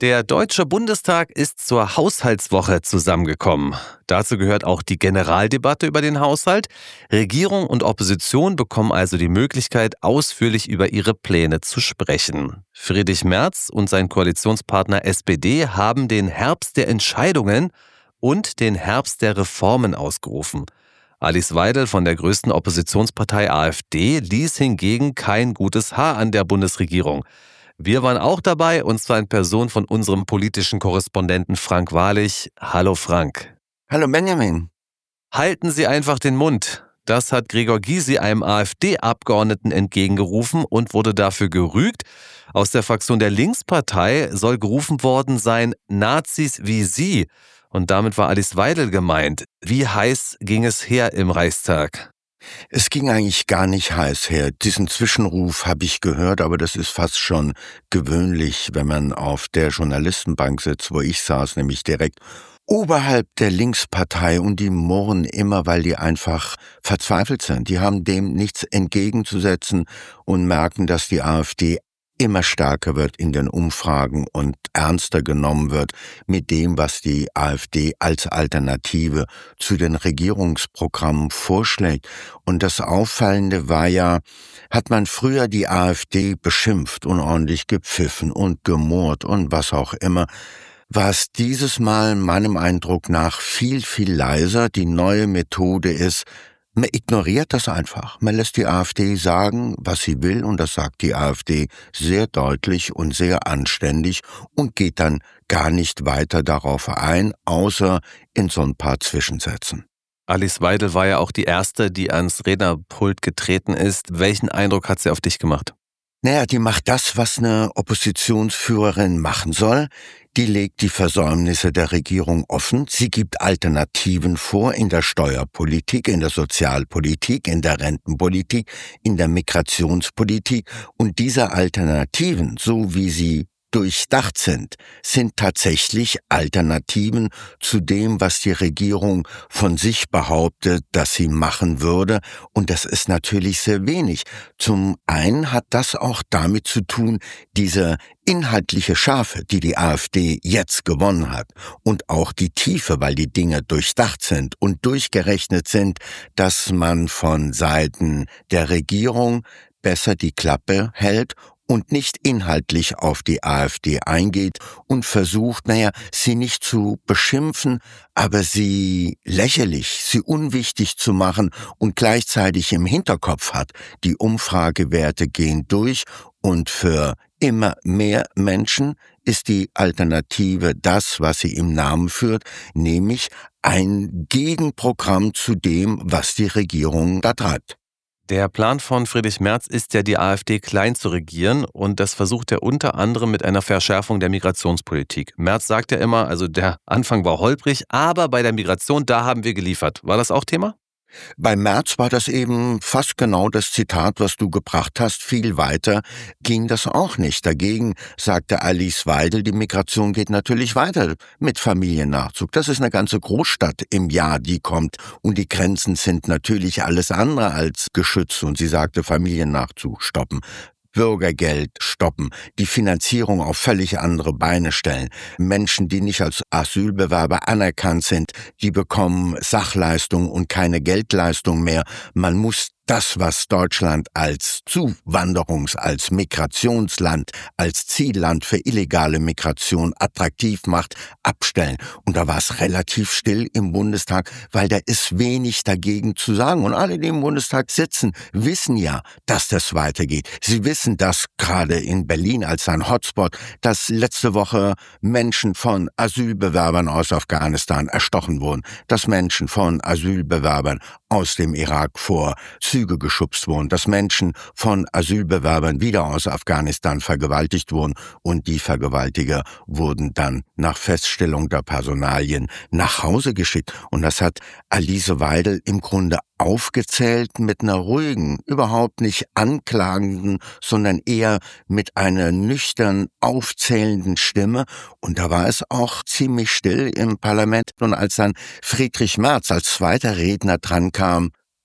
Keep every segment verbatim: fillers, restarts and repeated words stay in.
Der Deutsche Bundestag ist zur Haushaltswoche zusammengekommen. Dazu gehört auch die Generaldebatte über den Haushalt. Regierung und Opposition bekommen also die Möglichkeit, ausführlich über ihre Pläne zu sprechen. Friedrich Merz und sein Koalitionspartner S P D haben den Herbst der Entscheidungen und den Herbst der Reformen ausgerufen. Alice Weidel von der größten Oppositionspartei AfD ließ hingegen kein gutes Haar an der Bundesregierung. Wir waren auch dabei, und zwar in Person von unserem politischen Korrespondenten Frank Wahrlich. Hallo Frank. Hallo Benjamin. Halten Sie einfach den Mund. Das hat Gregor Gysi einem AfD-Abgeordneten entgegengerufen und wurde dafür gerügt. Aus der Fraktion der Linkspartei soll gerufen worden sein, Nazis wie Sie. Und damit war Alice Weidel gemeint. Wie heiß ging es her im Reichstag? Es ging eigentlich gar nicht heiß her. Diesen Zwischenruf habe ich gehört, aber das ist fast schon gewöhnlich, wenn man auf der Journalistenbank sitzt, wo ich saß, nämlich direkt oberhalb der Linkspartei, und die murren immer, weil die einfach verzweifelt sind. Die haben dem nichts entgegenzusetzen und merken, dass die AfD immer stärker wird in den Umfragen und ernster genommen wird mit dem, was die AfD als Alternative zu den Regierungsprogrammen vorschlägt. Und das Auffallende war ja, hat man früher die AfD beschimpft, unordentlich gepfiffen und gemurrt und was auch immer, war es dieses Mal meinem Eindruck nach viel, viel leiser. Die neue Methode ist, man ignoriert das einfach. Man lässt die AfD sagen, was sie will, und das sagt die AfD sehr deutlich und sehr anständig und geht dann gar nicht weiter darauf ein, außer in so ein paar Zwischensätzen. Alice Weidel war ja auch die Erste, die ans Rednerpult getreten ist. Welchen Eindruck hat sie auf dich gemacht? Naja, die macht das, was eine Oppositionsführerin machen soll. Die legt die Versäumnisse der Regierung offen. Sie gibt Alternativen vor in der Steuerpolitik, in der Sozialpolitik, in der Rentenpolitik, in der Migrationspolitik. Und diese Alternativen, so wie sie durchdacht sind, sind tatsächlich Alternativen zu dem, was die Regierung von sich behauptet, dass sie machen würde. Und das ist natürlich sehr wenig. Zum einen hat das auch damit zu tun, diese inhaltliche Schärfe, die die AfD jetzt gewonnen hat, und auch die Tiefe, weil die Dinge durchdacht sind und durchgerechnet sind, dass man von Seiten der Regierung besser die Klappe hält und nicht inhaltlich auf die AfD eingeht und versucht, naja, sie nicht zu beschimpfen, aber sie lächerlich, sie unwichtig zu machen und gleichzeitig im Hinterkopf hat, die Umfragewerte gehen durch, und für immer mehr Menschen ist die Alternative das, was sie im Namen führt, nämlich ein Gegenprogramm zu dem, was die Regierung da treibt. Der Plan von Friedrich Merz ist ja, die AfD klein zu regieren, und das versucht er unter anderem mit einer Verschärfung der Migrationspolitik. Merz sagt ja immer, also der Anfang war holprig, aber bei der Migration, da haben wir geliefert. War das auch Thema? Bei Merz war das eben fast genau das Zitat, was du gebracht hast. Viel weiter ging das auch nicht. Dagegen sagte Alice Weidel, die Migration geht natürlich weiter mit Familiennachzug. Das ist eine ganze Großstadt im Jahr, die kommt. Und die Grenzen sind natürlich alles andere als geschützt. Und sie sagte, Familiennachzug stoppen. Bürgergeld stoppen, die Finanzierung auf völlig andere Beine stellen. Menschen, die nicht als Asylbewerber anerkannt sind, die bekommen Sachleistung und keine Geldleistung mehr. Man muss das, was Deutschland als Zuwanderungs-, als Migrationsland, als Zielland für illegale Migration attraktiv macht, abstellen. Und da war es relativ still im Bundestag, weil da ist wenig dagegen zu sagen. Und alle, die im Bundestag sitzen, wissen ja, dass das weitergeht. Sie wissen, dass gerade in Berlin als ein Hotspot, dass letzte Woche Menschen von Asylbewerbern aus Afghanistan erstochen wurden, dass Menschen von Asylbewerbern aus dem Irak vor Züge geschubst wurden, dass Menschen von Asylbewerbern wieder aus Afghanistan vergewaltigt wurden, und die Vergewaltiger wurden dann nach Feststellung der Personalien nach Hause geschickt. Und das hat Alice Weidel im Grunde aufgezählt mit einer ruhigen, überhaupt nicht anklagenden, sondern eher mit einer nüchtern aufzählenden Stimme. Und da war es auch ziemlich still im Parlament. Und als dann Friedrich Merz als zweiter Redner dran kam,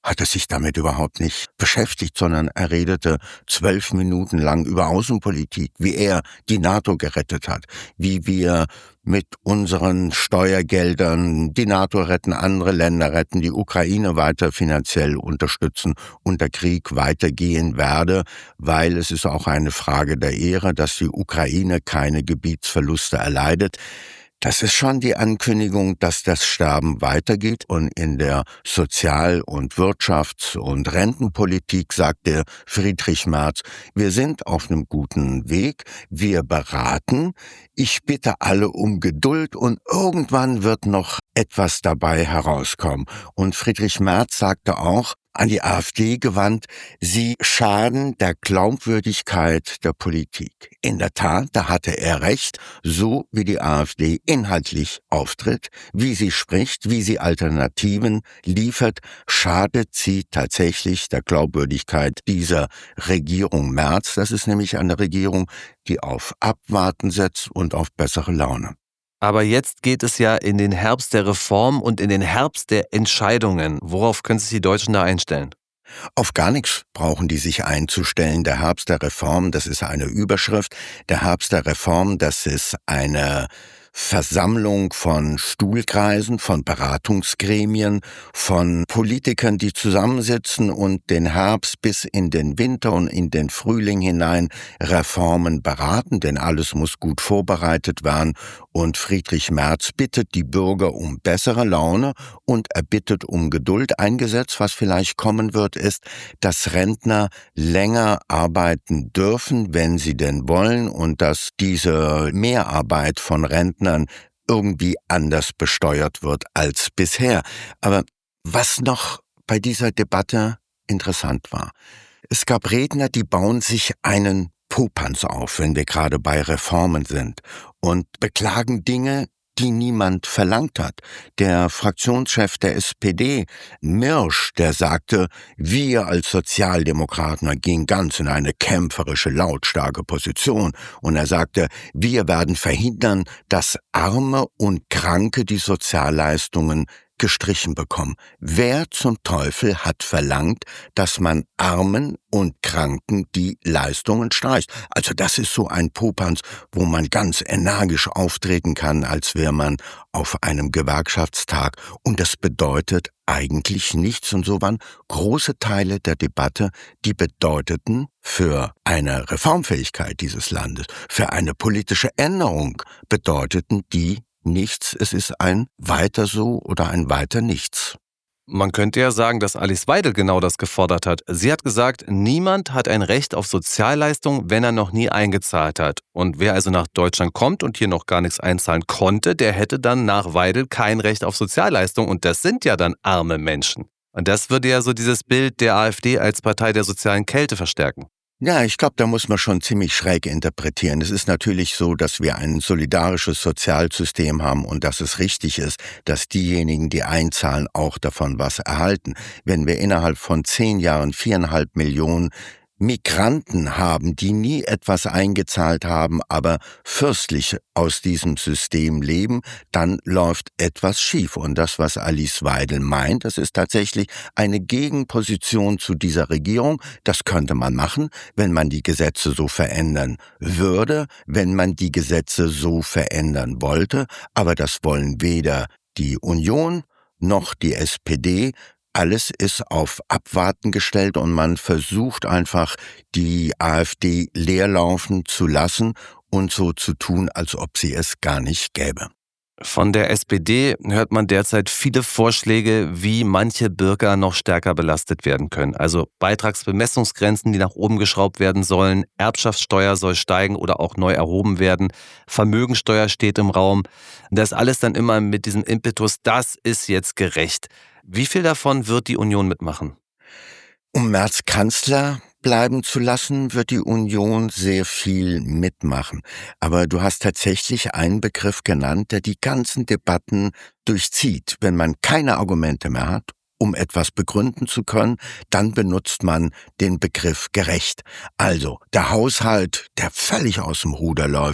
hat er sich damit überhaupt nicht beschäftigt, sondern er redete zwölf Minuten lang über Außenpolitik, wie er die NATO gerettet hat, wie wir mit unseren Steuergeldern die NATO retten, andere Länder retten, die Ukraine weiter finanziell unterstützen und der Krieg weitergehen werde, weil es ist auch eine Frage der Ehre, dass die Ukraine keine Gebietsverluste erleidet. Das ist schon die Ankündigung, dass das Sterben weitergeht. Und in der Sozial- und Wirtschafts- und Rentenpolitik sagt der Friedrich Merz, wir sind auf einem guten Weg, wir beraten. Ich bitte alle um Geduld und irgendwann wird noch etwas dabei herauskommen. Und Friedrich Merz sagte auch, an die AfD gewandt, sie schaden der Glaubwürdigkeit der Politik. In der Tat, da hatte er recht, so wie die AfD inhaltlich auftritt, wie sie spricht, wie sie Alternativen liefert, schadet sie tatsächlich der Glaubwürdigkeit dieser Regierung Merz. Das ist nämlich eine Regierung, die auf Abwarten setzt und auf bessere Laune. Aber jetzt geht es ja in den Herbst der Reform und in den Herbst der Entscheidungen. Worauf können sich die Deutschen da einstellen? Auf gar nichts brauchen die sich einzustellen. Der Herbst der Reform, das ist eine Überschrift. Der Herbst der Reform, das ist eine Versammlung von Stuhlkreisen, von Beratungsgremien, von Politikern, die zusammensitzen und den Herbst bis in den Winter und in den Frühling hinein Reformen beraten, denn alles muss gut vorbereitet werden. Und Friedrich Merz bittet die Bürger um bessere Laune und er bittet um Geduld. Ein Gesetz, was vielleicht kommen wird, ist, dass Rentner länger arbeiten dürfen, wenn sie denn wollen, und dass diese Mehrarbeit von Rentnern irgendwie anders besteuert wird als bisher. Aber was noch bei dieser Debatte interessant war, es gab Redner, die bauen sich einen Popanz auf, wenn wir gerade bei Reformen sind, und beklagen Dinge, die niemand verlangt hat. Der Fraktionschef der S P D, Mirsch, der sagte, wir als Sozialdemokraten gehen ganz in eine kämpferische, lautstarke Position. Und er sagte, wir werden verhindern, dass Arme und Kranke die Sozialleistungen gestrichen bekommen. Wer zum Teufel hat verlangt, dass man Armen und Kranken die Leistungen streicht? Also das ist so ein Popanz, wo man ganz energisch auftreten kann, als wäre man auf einem Gewerkschaftstag. Und das bedeutet eigentlich nichts. Und so waren große Teile der Debatte, die bedeuteten für eine Reformfähigkeit dieses Landes, für eine politische Änderung, bedeuteten die nichts, es ist ein weiter so oder ein weiter nichts. Man könnte ja sagen, dass Alice Weidel genau das gefordert hat. Sie hat gesagt, niemand hat ein Recht auf Sozialleistung, wenn er noch nie eingezahlt hat. Und wer also nach Deutschland kommt und hier noch gar nichts einzahlen konnte, der hätte dann nach Weidel kein Recht auf Sozialleistung. Und das sind ja dann arme Menschen. Und das würde ja so dieses Bild der AfD als Partei der sozialen Kälte verstärken. Ja, ich glaube, da muss man schon ziemlich schräg interpretieren. Es ist natürlich so, dass wir ein solidarisches Sozialsystem haben und dass es richtig ist, dass diejenigen, die einzahlen, auch davon was erhalten. Wenn wir innerhalb von zehn Jahren viereinhalb Millionen Migranten haben, die nie etwas eingezahlt haben, aber fürstlich aus diesem System leben, dann läuft etwas schief. Und das, was Alice Weidel meint, das ist tatsächlich eine Gegenposition zu dieser Regierung. Das könnte man machen, wenn man die Gesetze so verändern würde, wenn man die Gesetze so verändern wollte. Aber das wollen weder die Union noch die S P D. Alles ist auf Abwarten gestellt und man versucht einfach, die AfD leerlaufen zu lassen und so zu tun, als ob sie es gar nicht gäbe. Von der S P D hört man derzeit viele Vorschläge, wie manche Bürger noch stärker belastet werden können. Also Beitragsbemessungsgrenzen, die nach oben geschraubt werden sollen, Erbschaftssteuer soll steigen oder auch neu erhoben werden, Vermögensteuer steht im Raum. Das alles dann immer mit diesem Impetus, das ist jetzt gerecht. Wie viel davon wird die Union mitmachen? Um Merz Kanzler bleiben zu lassen, wird die Union sehr viel mitmachen. Aber du hast tatsächlich einen Begriff genannt, der die ganzen Debatten durchzieht. Wenn man keine Argumente mehr hat, um etwas begründen zu können, dann benutzt man den Begriff gerecht. Also der Haushalt, der völlig aus dem Ruder läuft,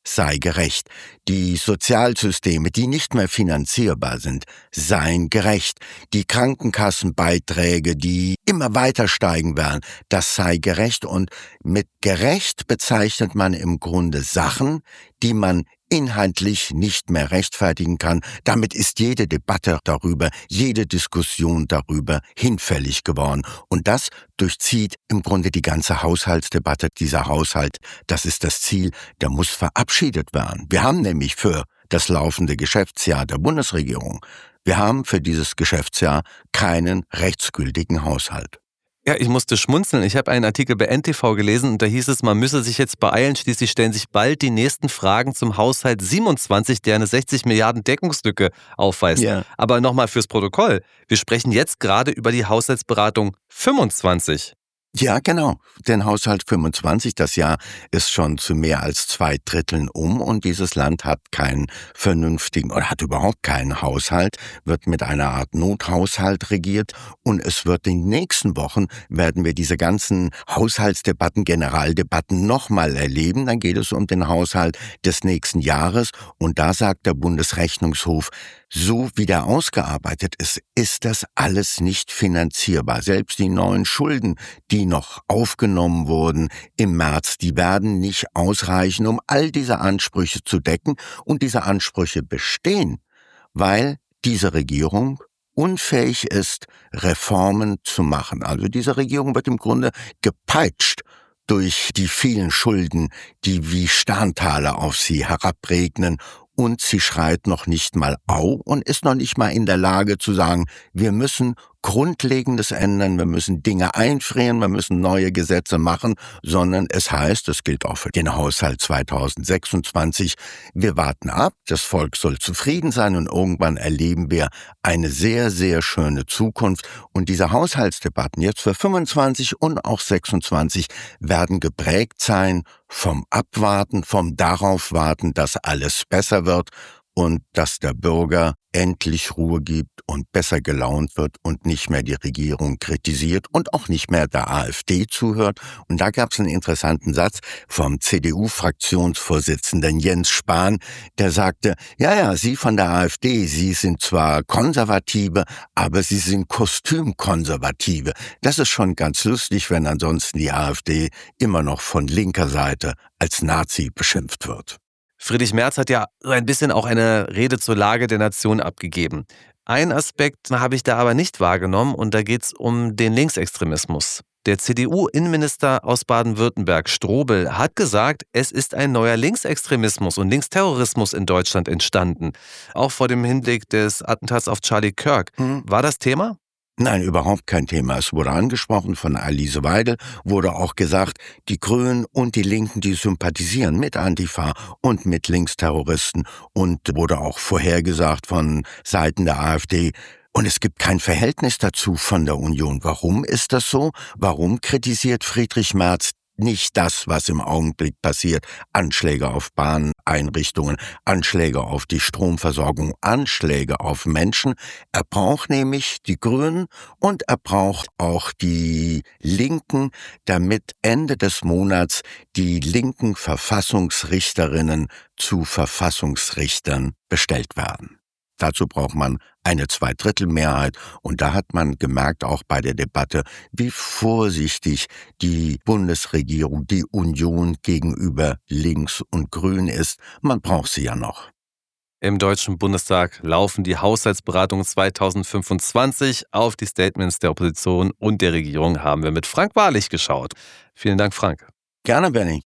sei gerecht. Die Sozialsysteme, die nicht mehr finanzierbar sind, seien gerecht. Die Krankenkassenbeiträge, die immer weiter steigen werden, das sei gerecht. Und mit gerecht bezeichnet man im Grunde Sachen, die man inhaltlich nicht mehr rechtfertigen kann. Damit ist jede Debatte darüber, jede Diskussion darüber hinfällig geworden. Und das durchzieht im Grunde die ganze Haushaltsdebatte. Dieser Haushalt, das ist das Ziel, der muss verabschiedet werden. Wir haben nämlich für das laufende Geschäftsjahr der Bundesregierung, wir haben für dieses Geschäftsjahr keinen rechtsgültigen Haushalt. Ja, ich musste schmunzeln. Ich habe einen Artikel bei N T V gelesen und da hieß es, man müsse sich jetzt beeilen, schließlich stellen sich bald die nächsten Fragen zum Haushalt siebenundzwanzig, der eine sechzig Milliarden Deckungslücke aufweist. Ja. Aber nochmal fürs Protokoll, wir sprechen jetzt gerade über die Haushaltsberatung fünfundzwanzig. Ja, genau. Den Haushalt fünfundzwanzig, das Jahr ist schon zu mehr als zwei Dritteln um und dieses Land hat keinen vernünftigen oder hat überhaupt keinen Haushalt, wird mit einer Art Nothaushalt regiert und es wird in den nächsten Wochen, werden wir diese ganzen Haushaltsdebatten, Generaldebatten nochmal erleben. Dann geht es um den Haushalt des nächsten Jahres und da sagt der Bundesrechnungshof, so wie der ausgearbeitet ist, ist das alles nicht finanzierbar. Selbst die neuen Schulden, die noch aufgenommen wurden im März, die werden nicht ausreichen, um all diese Ansprüche zu decken. Und diese Ansprüche bestehen, weil diese Regierung unfähig ist, Reformen zu machen. Also diese Regierung wird im Grunde gepeitscht durch die vielen Schulden, die wie Sterntaler auf sie herabregnen. Und sie schreit noch nicht mal au und ist noch nicht mal in der Lage zu sagen, wir müssen Grundlegendes ändern, wir müssen Dinge einfrieren, wir müssen neue Gesetze machen, sondern es heißt, das gilt auch für den Haushalt zweitausendsechsundzwanzig, wir warten ab, das Volk soll zufrieden sein und irgendwann erleben wir eine sehr, sehr schöne Zukunft. Und diese Haushaltsdebatten jetzt für fünfundzwanzig und auch sechsundzwanzig werden geprägt sein vom Abwarten, vom darauf warten, dass alles besser wird und dass der Bürger endlich Ruhe gibt und besser gelaunt wird und nicht mehr die Regierung kritisiert und auch nicht mehr der AfD zuhört. Und da gab es einen interessanten Satz vom C D U-Fraktionsvorsitzenden Jens Spahn, der sagte, ja, ja, Sie von der AfD, Sie sind zwar Konservative, aber Sie sind Kostümkonservative. Das ist schon ganz lustig, wenn ansonsten die AfD immer noch von linker Seite als Nazi beschimpft wird. Friedrich Merz hat ja so ein bisschen auch eine Rede zur Lage der Nation abgegeben. Ein Aspekt habe ich da aber nicht wahrgenommen und da geht es um den Linksextremismus. Der C D U-Innenminister aus Baden-Württemberg, Strobel, hat gesagt, es ist ein neuer Linksextremismus und Linksterrorismus in Deutschland entstanden. Auch vor dem Hinblick des Attentats auf Charlie Kirk. Hm. War das Thema? Nein, überhaupt kein Thema. Es wurde angesprochen von Alice Weidel, wurde auch gesagt, die Grünen und die Linken, die sympathisieren mit Antifa und mit Linksterroristen und wurde auch vorhergesagt von Seiten der AfD. Und es gibt kein Verhältnis dazu von der Union. Warum ist das so? Warum kritisiert Friedrich Merz nicht das, was im Augenblick passiert? Anschläge auf Bahneinrichtungen, Anschläge auf die Stromversorgung, Anschläge auf Menschen. Er braucht nämlich die Grünen und er braucht auch die Linken, damit Ende des Monats die linken Verfassungsrichterinnen zu Verfassungsrichtern bestellt werden. Dazu braucht man eine Zweidrittelmehrheit und da hat man gemerkt, auch bei der Debatte, wie vorsichtig die Bundesregierung, die Union gegenüber Links und Grün ist. Man braucht sie ja noch. Im Deutschen Bundestag laufen die Haushaltsberatungen zweitausendfünfundzwanzig. Auf die Statements der Opposition und der Regierung haben wir mit Frank Wahrlich geschaut. Vielen Dank, Frank. Gerne, Benny.